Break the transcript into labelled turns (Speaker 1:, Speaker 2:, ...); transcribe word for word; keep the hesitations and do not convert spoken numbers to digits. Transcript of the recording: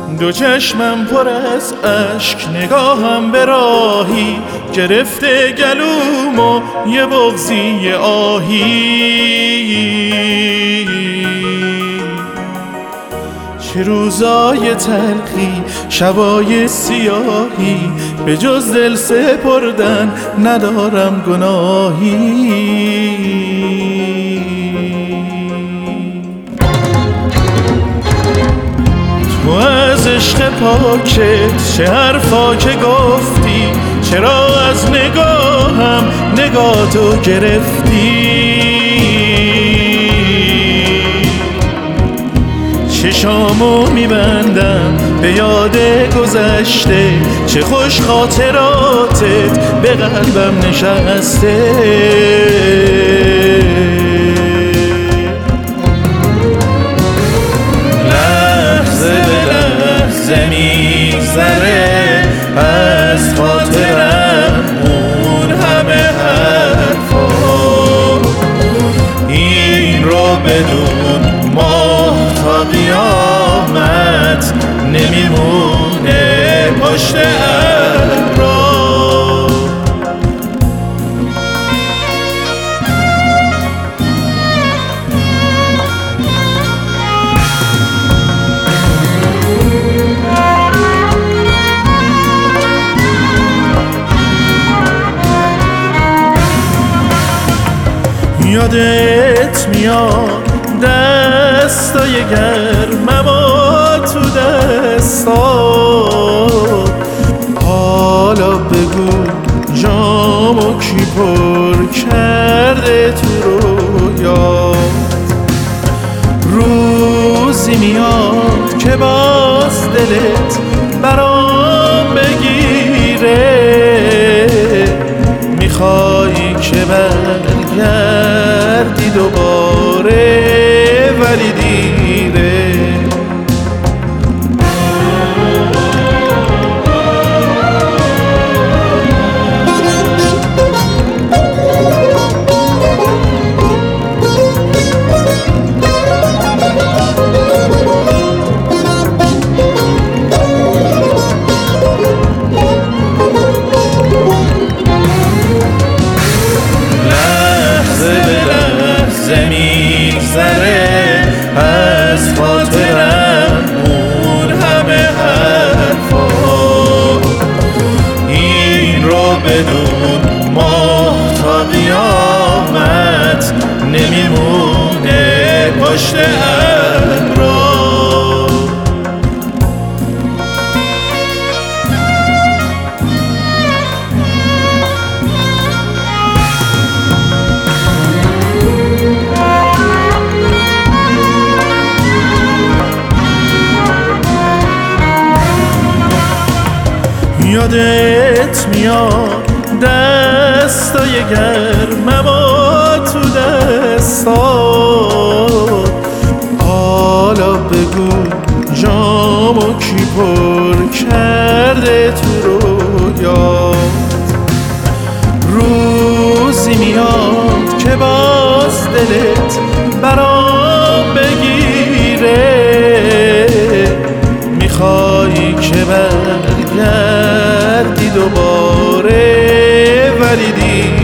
Speaker 1: دو چشمم پر از اشک، نگاهم به راهی گرفته گلومو یه بغضی آهی. چه روزای تلخی، شبای سیاهی، به جز دل سپردن ندارم گناهی. تو از عشق پاکت چه حرفا که گفتی، چرا از نگاهم نگاهتو گرفتی؟ چشامو میبندم به یاد گذشته، چه خوش خاطراتت به قلبم نشسته. لحظه به لحظه میگذره از خاطرم اون همه حرفا، این رو بدون ماه تا قیامت نمیمونه پشت ابرا. یادت میاد دستای گرمم و تو دستات، حالا بگو جامو کی پر کرده تو رویا؟ روزی میاد که باز دلت برام بگیره، میخوای که برگردی دوباره ولی دیره. میگذره از خاطرم اون همه حرفا، این رو بدون ماه تا قیامت نمیمونه پشت ابرا. یادت میاد دستای گرمم و تو دستات، حالا بگو جامو کی پر کرده تو رویا؟ روزی میاد که باز دلت برام بگیره، میخوای که برگردی دوباره ولی دیگه